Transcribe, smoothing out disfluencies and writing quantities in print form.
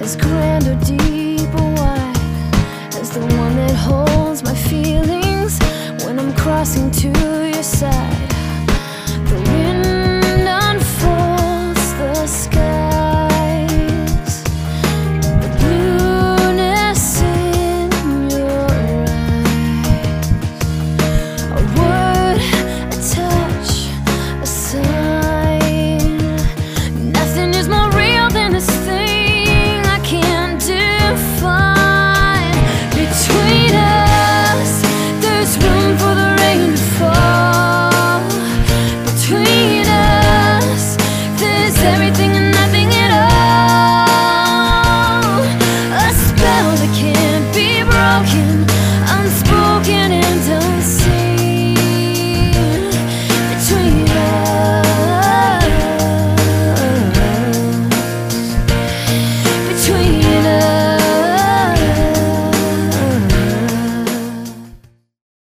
as grand or deep or wide as the one that holds my feelings when I'm crossing to